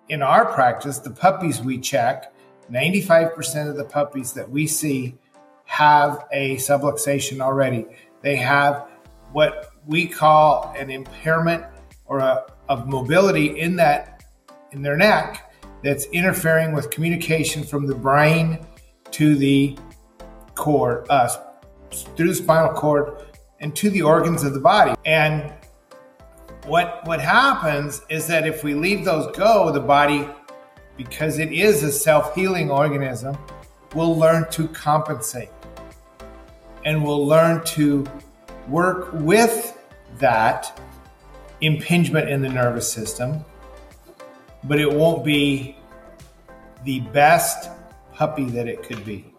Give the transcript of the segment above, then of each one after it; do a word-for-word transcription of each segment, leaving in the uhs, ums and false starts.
in our practice, the puppies we check, ninety-five percent of the puppies that we see have a subluxation already. They have what we call an impairment or a, of mobility in that in their neck that's interfering with communication from the brain to the cord, uh, through the spinal cord and to the organs of the body. And what what happens is that if we leave those go, the body, because it is a self-healing organism, will learn to compensate and will learn to work with that impingement in the nervous system, but it won't be the best puppy that it could be.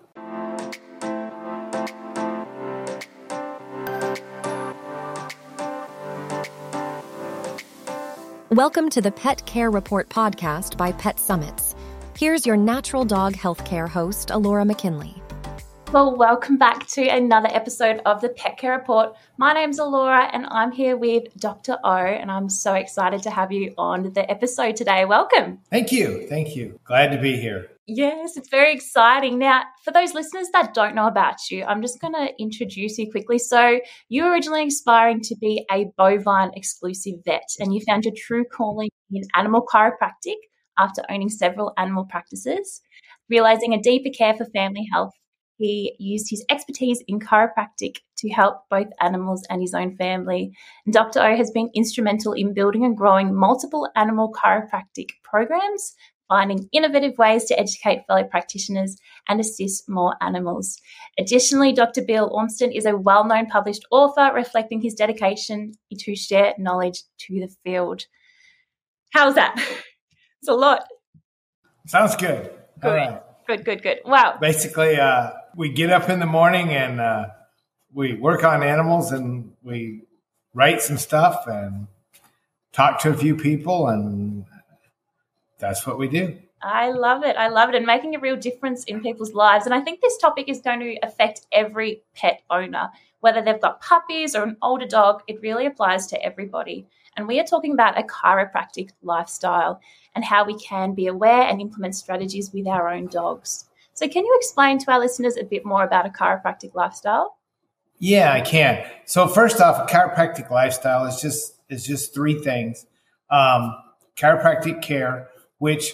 Welcome to the Pet Care Report podcast by Pet Summits. Here's your natural dog healthcare host, Alora McKinley. Well, welcome back to another episode of the Pet Care Report. My name's Alora and I'm here with Doctor O, and I'm so excited to have you on the episode today. Welcome. Thank you. Thank you. Glad to be here. Yes, it's very exciting. Now, for those listeners that don't know about you, I'm just going to introduce you quickly. So you were originally aspiring to be a bovine exclusive vet, and you found your true calling in animal chiropractic after owning several animal practices. Realizing a deeper care for family health, he used his expertise in chiropractic to help both animals and his own family. And Doctor O has been instrumental in building and growing multiple animal chiropractic programs, finding innovative ways to educate fellow practitioners and assist more animals. Additionally, Doctor Bill Ormston is a well-known published author reflecting his dedication to share knowledge to the field. How's that? It's a lot. Sounds good. Good, right. good, good, good. Wow. Basically, uh, we get up in the morning and uh, we work on animals and we write some stuff and talk to a few people, and that's what we do. I love it. I love it. And making a real difference in people's lives. And I think this topic is going to affect every pet owner, whether they've got puppies or an older dog. It really applies to everybody. And we are talking about a chiropractic lifestyle and how we can be aware and implement strategies with our own dogs. So can you explain to our listeners a bit more about a chiropractic lifestyle? Yeah, I can. So first off, a chiropractic lifestyle is just is just three things. Um, chiropractic care, which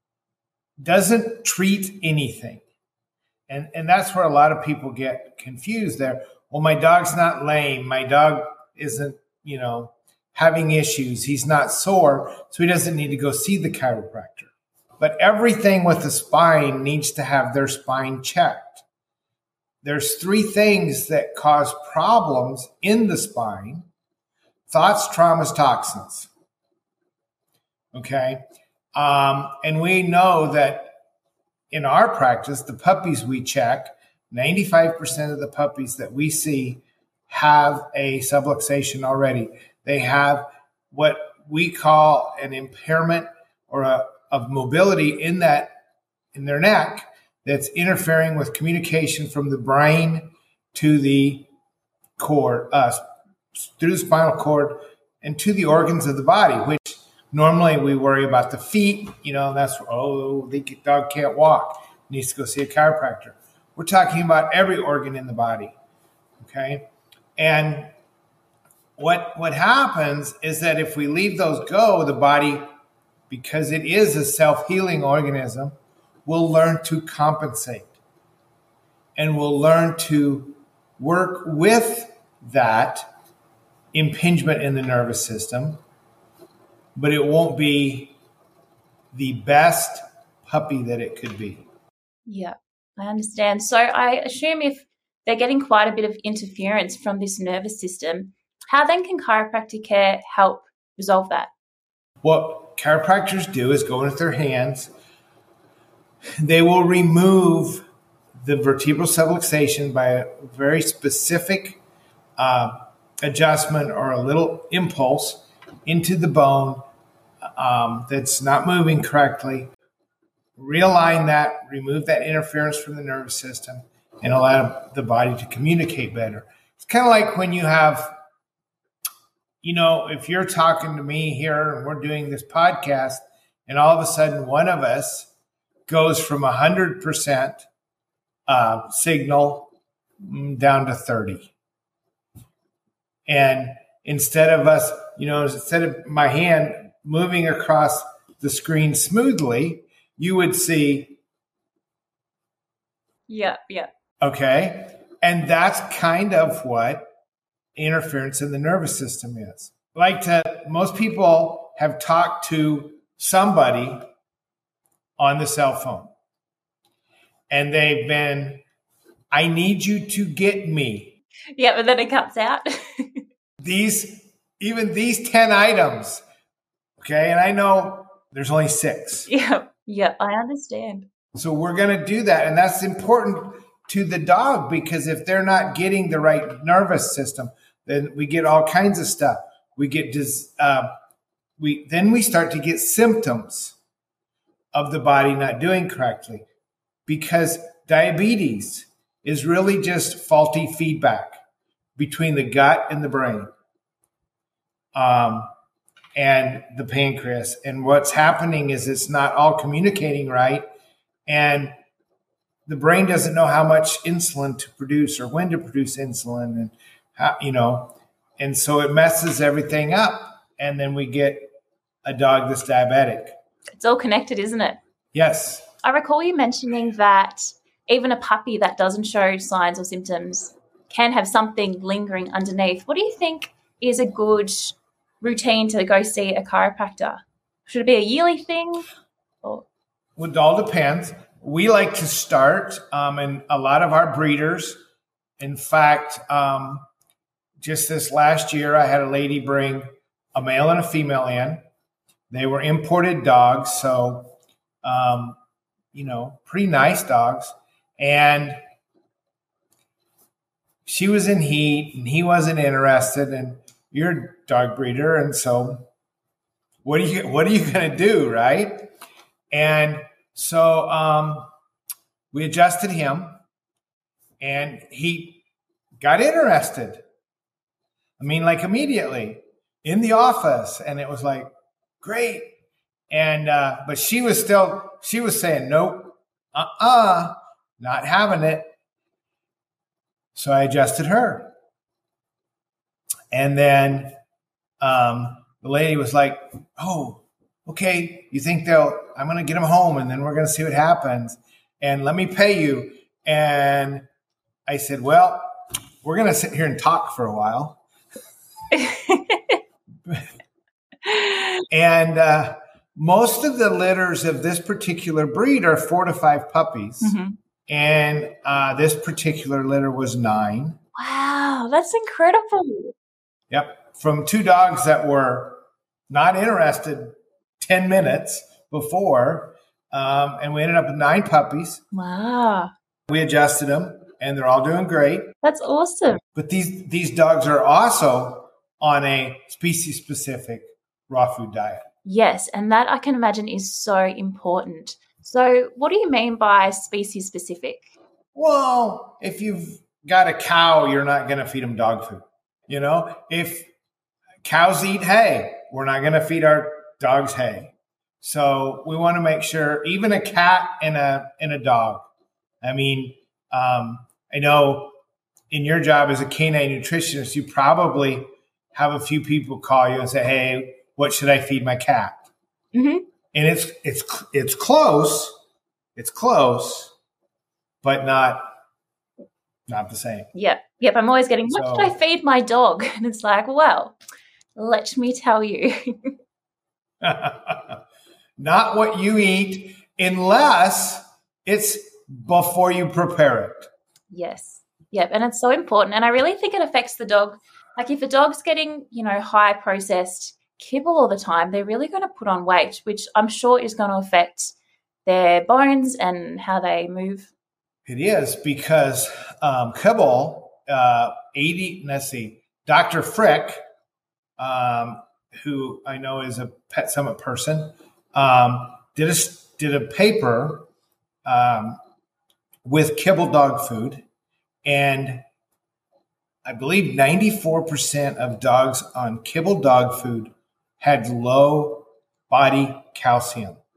doesn't treat anything. And and that's where a lot of people get confused there. Well, my dog's not lame. My dog isn't, you know, having issues. He's not sore, so he doesn't need to go see the chiropractor. But everything with the spine needs to have their spine checked. There's three things that cause problems in the spine: thoughts, traumas, toxins. Okay? Um, and we know that in our practice, the puppies we check, ninety-five percent of the puppies that we see have a subluxation already. They have what we call an impairment or a, of mobility in that in their neck that's interfering with communication from the brain to the cord, uh, through the spinal cord and to the organs of the body, which normally we worry about the feet, you know, that's, oh, the dog can't walk, needs to go see a chiropractor. We're talking about every organ in the body, okay? And what what happens is that if we leave those go, the body, because it is a self-healing organism, will learn to compensate and will learn to work with that impingement in the nervous system, but it won't be the best puppy that it could be. Yeah, I understand. So I assume if they're getting quite a bit of interference from this nervous system, how then can chiropractic care help resolve that? What chiropractors do is go into their hands. They will remove the vertebral subluxation by a very specific uh, adjustment or a little impulse into the bone um, that's not moving correctly. Realign that, remove that interference from the nervous system, and allow the body to communicate better. It's kind of like when you have, you know, if you're talking to me here and we're doing this podcast And all of a sudden, one of us goes from one hundred percent uh, signal down to thirty. And instead of us, you know, instead of my hand moving across the screen smoothly, you would see. Yeah, yeah. Okay. And that's kind of what interference in the nervous system is. Like to, most people have talked to somebody on the cell phone and they've been, I need you to get me. Yeah, but then it cuts out. these, even these ten items. Okay. And I know there's only six. Yeah. Yeah. I understand. So we're going to do that. And that's important to the dog, because if they're not getting the right nervous system, then we get all kinds of stuff. We get dis, uh, we then we start to get symptoms of the body not doing correctly, because diabetes is really just faulty feedback between the gut and the brain, um, and the pancreas. And what's happening is it's not all communicating right, and the brain doesn't know how much insulin to produce or when to produce insulin, and how, you know, and so it messes everything up. And then we get a dog that's diabetic. It's all connected, isn't it? Yes. I recall you mentioning that even a puppy that doesn't show signs or symptoms can have something lingering underneath. What do you think is a good routine to go see a chiropractor? Should it be a yearly thing? Or? Well, it all depends. We like to start, um, and a lot of our breeders, in fact, um, just this last year, I had a lady bring a male and a female in. They were imported dogs, so, um, you know, pretty nice dogs. And she was in heat, and he wasn't interested, and you're a dog breeder, and so what are you, what are you going to do, right? And So um, we adjusted him, and he got interested. I mean, like immediately in the office, and it was like, great. And uh, but she was still, she was saying, nope, uh-uh, not having it. So I adjusted her. And then um, the lady was like, oh, okay, you think they'll, I'm going to get them home and then we're going to see what happens. And let me pay you. And I said, well, we're going to sit here and talk for a while. And uh, most of the litters of this particular breed are four to five puppies. Mm-hmm. And uh, this particular litter was nine. Wow, that's incredible. Yep. From two dogs that were not interested ten minutes before. Um, and we ended up with nine puppies. Wow. We adjusted them, and they're all doing great. That's awesome. But these, these dogs are also on a species-specific raw food diet. Yes, and that I can imagine is so important. So what do you mean by species-specific? Well, if you've got a cow, you're not going to feed them dog food. You know, if cows eat hay, we're not going to feed our dogs hay. So we want to make sure, even a cat and a and a dog. I mean, um, I know in your job as a canine nutritionist, you probably have a few people call you and say, "Hey, what should I feed my cat?" Mm-hmm. And it's it's it's close, it's close, but not not the same. Yep, yep. I'm always getting, "What so, should I feed my dog?" And it's like, well, let me tell you. Not what you eat, unless it's before you prepare it. Yes. Yep. And it's so important. And I really think it affects the dog. Like if a dog's getting, you know, high processed kibble all the time, they're really going to put on weight, which I'm sure is going to affect their bones and how they move. It is, because um, kibble, uh, eighty, let's see, Doctor Frick, um, who I know is a Pet Summit person, um, did a did a paper um, with kibble dog food, and I believe ninety-four percent of dogs on kibble dog food had low body calcium.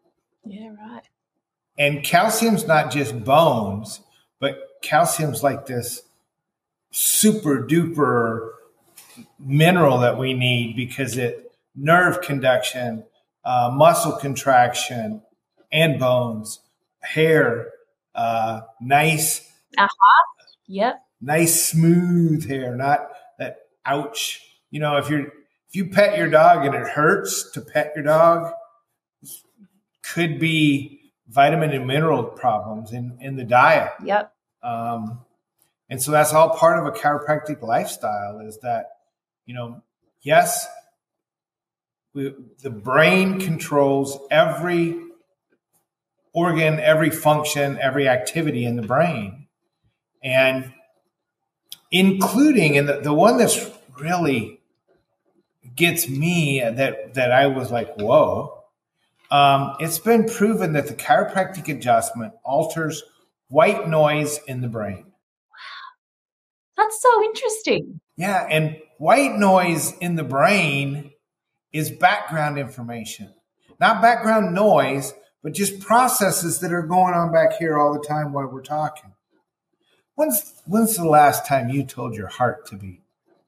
Yeah, right. And calcium's not just bones, but calcium's like this super duper mineral that we need because it nerve conduction, uh, muscle contraction, and bones, hair, uh, nice, Uh-huh. Yep. nice smooth hair, not that ouch. You know, if you're if you pet your dog and it hurts to pet your dog, could be vitamin and mineral problems in, in the diet. Yep. Um, and so that's all part of a chiropractic lifestyle is that, you know, yes, we, the brain controls every organ, every function, every activity in the brain. And including, and the, the one that's really gets me that, that I was like, whoa, Um, it's been proven that the chiropractic adjustment alters white noise in the brain. Wow. That's so interesting. Yeah, and white noise in the brain is background information. Not background noise, but just processes that are going on back here all the time while we're talking. When's, when's the last time you told your heart to beat?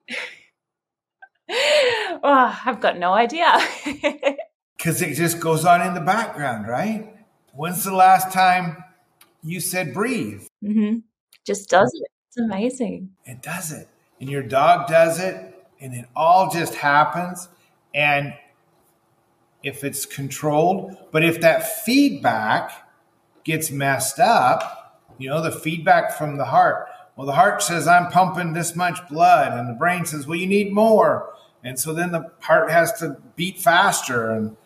Oh, I've got no idea. Because it just goes on in the background, right? When's the last time you said breathe? Mm-hmm. Just does it. It's amazing. It does it. And your dog does it. And it all just happens. And if it's controlled, but if that feedback gets messed up, you know, the feedback from the heart. Well, the heart says, I'm pumping this much blood. And the brain says, well, you need more. And so then the heart has to beat faster. And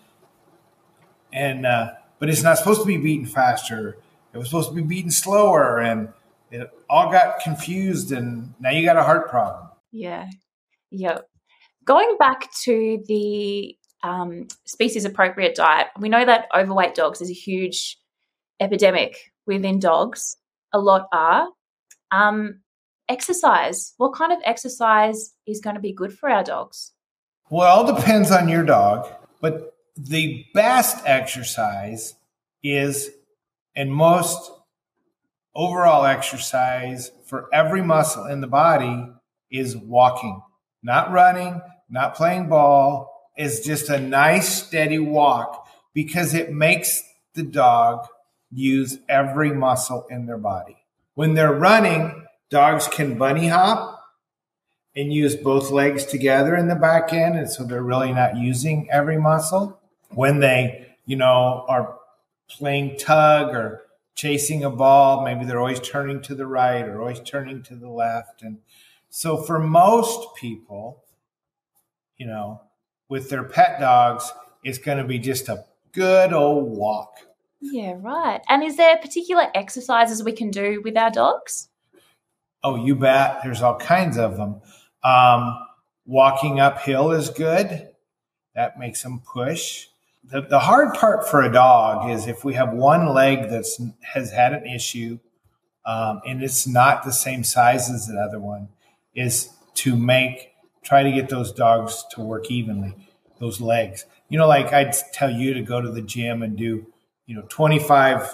And, uh, but it's not supposed to be beating faster. It was supposed to be beating slower, and it all got confused, and now you got a heart problem. Yeah. Yep. Going back to the um, species appropriate diet, we know that overweight dogs is a huge epidemic within dogs. A lot are. Um, exercise. What kind of exercise is going to be good for our dogs? Well, it all depends on your dog, but the best exercise is, and most overall exercise for every muscle in the body is walking, not running, not playing ball. It's just a nice, steady walk because it makes the dog use every muscle in their body. When they're running, dogs can bunny hop and use both legs together in the back end. And so they're really not using every muscle. When they, you know, are playing tug or chasing a ball, maybe they're always turning to the right or always turning to the left. And so for most people, you know, with their pet dogs, it's going to be just a good old walk. Yeah, right. And is there particular exercises we can do with our dogs? Oh, you bet. There's all kinds of them. Um, walking uphill is good. That makes them push. The, the hard part for a dog is if we have one leg that has had an issue um, and it's not the same size as the other one, is to make, try to get those dogs to work evenly, those legs. You know, like I'd tell you to go to the gym and do, you know, twenty-five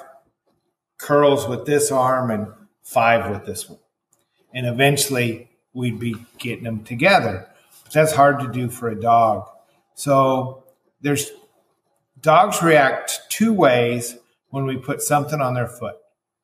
curls with this arm and five with this one. And eventually we'd be getting them together. But that's hard to do for a dog. So there's dogs react two ways when we put something on their foot.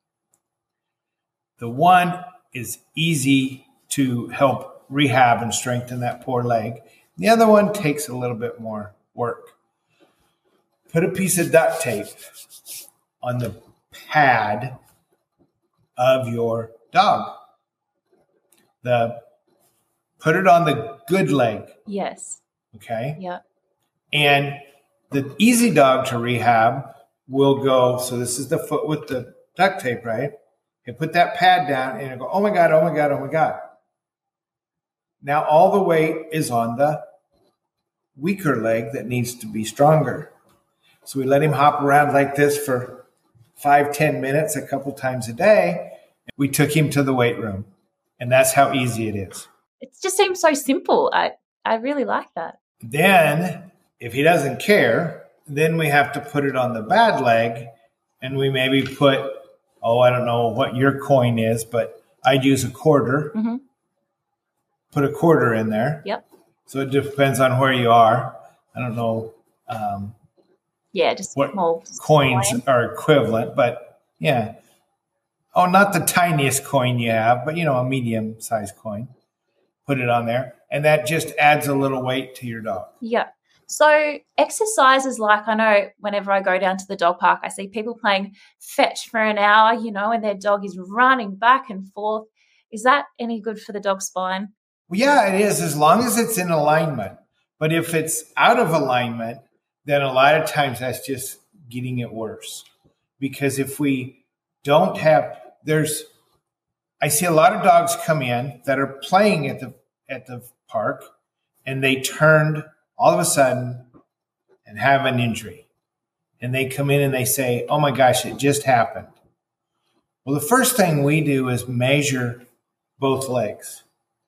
The one is easy to help rehab and strengthen that poor leg. The other one takes a little bit more work. Put a piece of duct tape on the pad of your dog. The put it on the good leg. Yes. Okay. Yeah. And the easy dog to rehab will go, so this is the foot with the duct tape, right? You put that pad down and you go, oh my God, oh my God, oh my God. Now all the weight is on the weaker leg that needs to be stronger. So we let him hop around like this for five, ten minutes, a couple times a day. We took him to the weight room. And that's how easy it is. It just seems so simple. I, I really like that. Then, if he doesn't care, then we have to put it on the bad leg, and we maybe put, oh, I don't know what your coin is, but I'd use a quarter. Mm-hmm. Put a quarter in there. Yep. So it depends on where you are. I don't know um, yeah, just what small coins coin. are equivalent, but yeah. Oh, not the tiniest coin you have, but, you know, a medium-sized coin. Put it on there, and that just adds a little weight to your dog. Yeah. So exercises like, I know whenever I go down to the dog park, I see people playing fetch for an hour, you know, and their dog is running back and forth. Is that any good for the dog's spine? Well, yeah, it is, as long as it's in alignment. But if it's out of alignment, then a lot of times that's just getting it worse. Because if we don't have, there's, I see a lot of dogs come in that are playing at the at the park, and they turned all of a sudden and have an injury. And they come in and they say, oh my gosh, it just happened. Well, the first thing we do is measure both legs.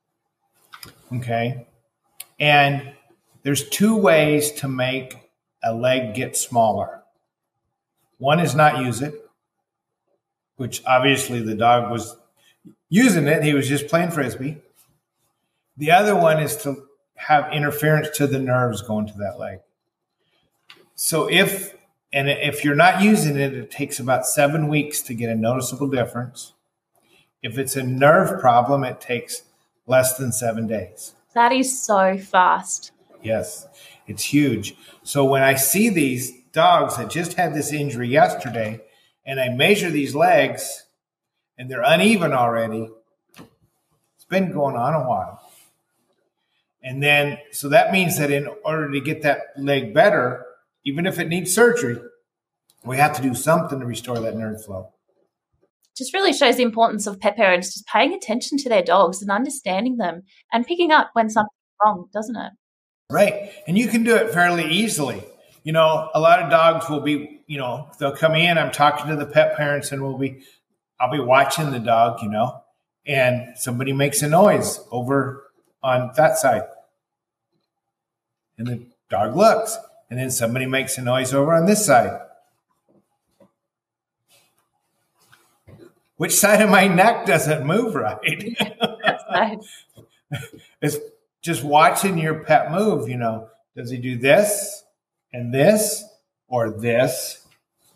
Okay. And there's two ways to make a leg get smaller. One is not use it, which obviously the dog was using it. He was just playing Frisbee. The other one is to have interference to the nerves going to that leg. So if, and if you're not using it, it takes about seven weeks to get a noticeable difference. If it's a nerve problem, it takes less than seven days. That is so fast. Yes, it's huge. So when I see these dogs that just had this injury yesterday, and I measure these legs, and they're uneven already, it's been going on a while. And then, so that means that in order to get that leg better, even if it needs surgery, we have to do something to restore that nerve flow. Just really shows the importance of pet parents just paying attention to their dogs and understanding them and picking up when something's wrong, doesn't it? Right. And you can do it fairly easily. You know, a lot of dogs will be, you know, they'll come in, I'm talking to the pet parents, and we'll be, I'll be watching the dog, you know, and somebody makes a noise over on that side. And the dog looks, and then somebody makes a noise over on this side. Which side of my neck doesn't move right? That's nice. It's just watching your pet move, you know. Does he do this and this or this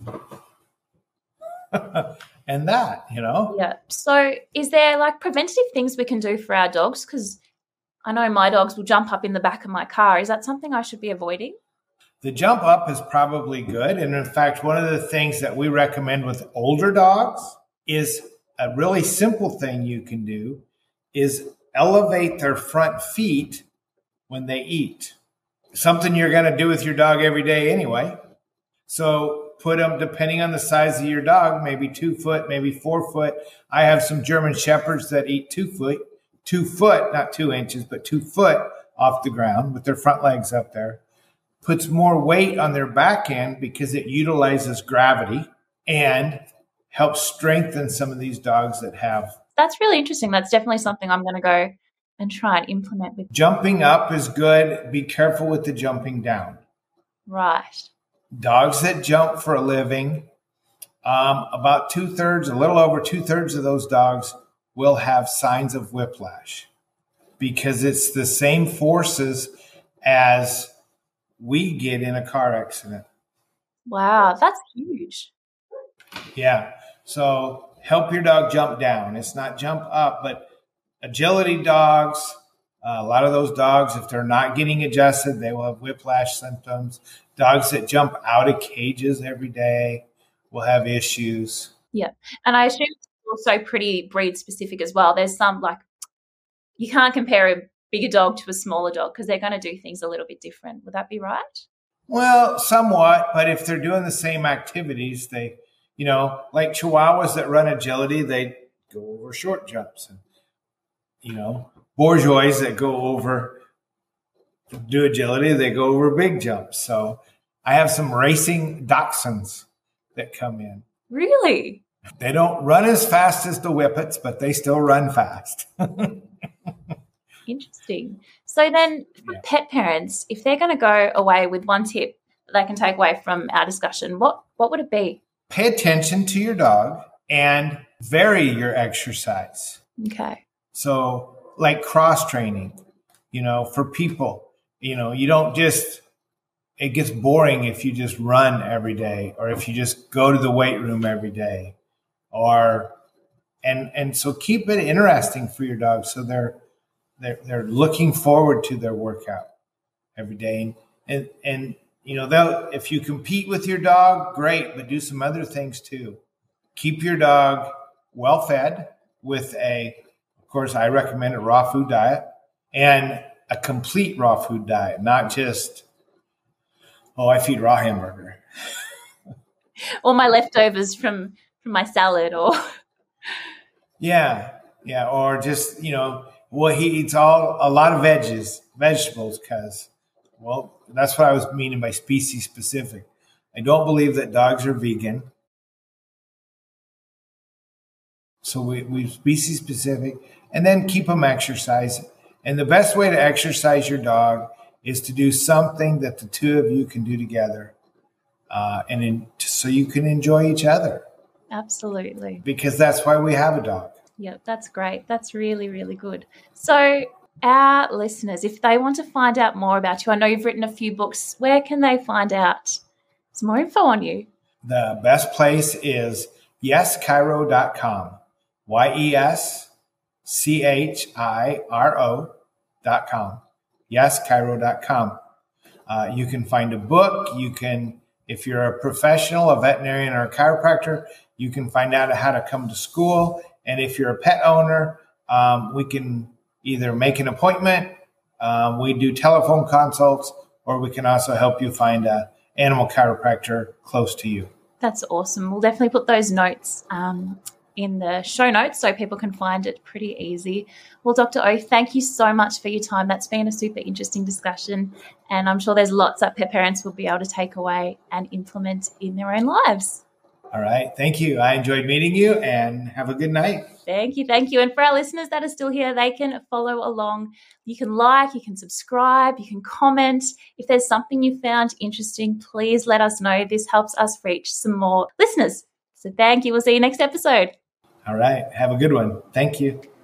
and that, you know? Yeah. So is there like preventative things we can do for our dogs? Because I know my dogs will jump up in the back of my car. Is that something I should be avoiding? The jump up is probably good. And in fact, one of the things that we recommend with older dogs is a really simple thing you can do is elevate their front feet when they eat. Something you're going to do with your dog every day anyway. So put them, depending on the size of your dog, maybe two foot, maybe four foot. I have some German Shepherds that eat two foot, two foot, not two inches, but two foot off the ground with their front legs up there. Puts more weight on their back end because it utilizes gravity and helps strengthen some of these dogs that have. That's really interesting. That's definitely something I'm going to go and try and implement with. Jumping up is good. Be careful with the jumping down. Right. Dogs that jump for a living, um, about two thirds, a little over two thirds of those dogs will have signs of whiplash because it's the same forces as we get in a car accident. Wow, that's huge. Yeah. So help your dog jump down. It's not jump up, but agility dogs, uh, a lot of those dogs, if they're not getting adjusted, they will have whiplash symptoms. Dogs that jump out of cages every day will have issues. Yeah. And I assume it's also pretty breed specific as well. There's some, like, you can't compare a bigger dog to a smaller dog because they're going to do things a little bit different. Would that be right? Well, somewhat, but if they're doing the same activities, they, you know, like Chihuahuas that run agility, they go over short jumps. And, you know, Bourgeois that go over, do agility, they go over big jumps. So I have some racing dachshunds that come in. Really? They don't run as fast as the Whippets, but they still run fast. Interesting. So then for Yeah. pet parents, if they're going to go away with one tip they can take away from our discussion, what what would it be? Pay attention to your dog and vary your exercise. Okay. So like cross training, you know, for people, you know, you don't just, it gets boring if you just run every day or if you just go to the weight room every day or, and, and so keep it interesting for your dog. So they're, they're, they're looking forward to their workout every day. And, and, you know, they'll, if you compete with your dog, great, but do some other things too. Keep your dog well fed with a, of course, I recommend a raw food diet and a complete raw food diet, not just, oh, I feed raw hamburger. Or my leftovers from, from my salad or. Yeah. Yeah. Or just, you know, well, he eats all, a lot of veggies, vegetables, because, well, that's what I was meaning by species specific. I don't believe that dogs are vegan. So we, we species specific, and then keep them exercising. And the best way to exercise your dog is to do something that the two of you can do together, uh, and in, so you can enjoy each other. Absolutely. Because that's why we have a dog. Yep, that's great. That's really, really good. So our listeners, if they want to find out more about you, I know you've written a few books. Where can they find out some more info on you? The best place is yes chiro dot com. Y E S C H I R O dot com. yes chiro dot com. Uh, you can find a book. You can, if you're a professional, a veterinarian or a chiropractor, you can find out how to come to school. And if you're a pet owner, um, we can either make an appointment. Um, we do telephone consults, or we can also help you find an animal chiropractor close to you. That's awesome. We'll definitely put those notes um, in the show notes so people can find it pretty easy. Well, Doctor O, thank you so much for your time. That's been a super interesting discussion, and I'm sure there's lots that pet parents will be able to take away and implement in their own lives. All right. Thank you. I enjoyed meeting you, and have a good night. Thank you. Thank you. And for our listeners that are still here, they can follow along. You can like, you can subscribe, you can comment. If there's something you found interesting, please let us know. This helps us reach some more listeners. So thank you. We'll see you next episode. All right. Have a good one. Thank you.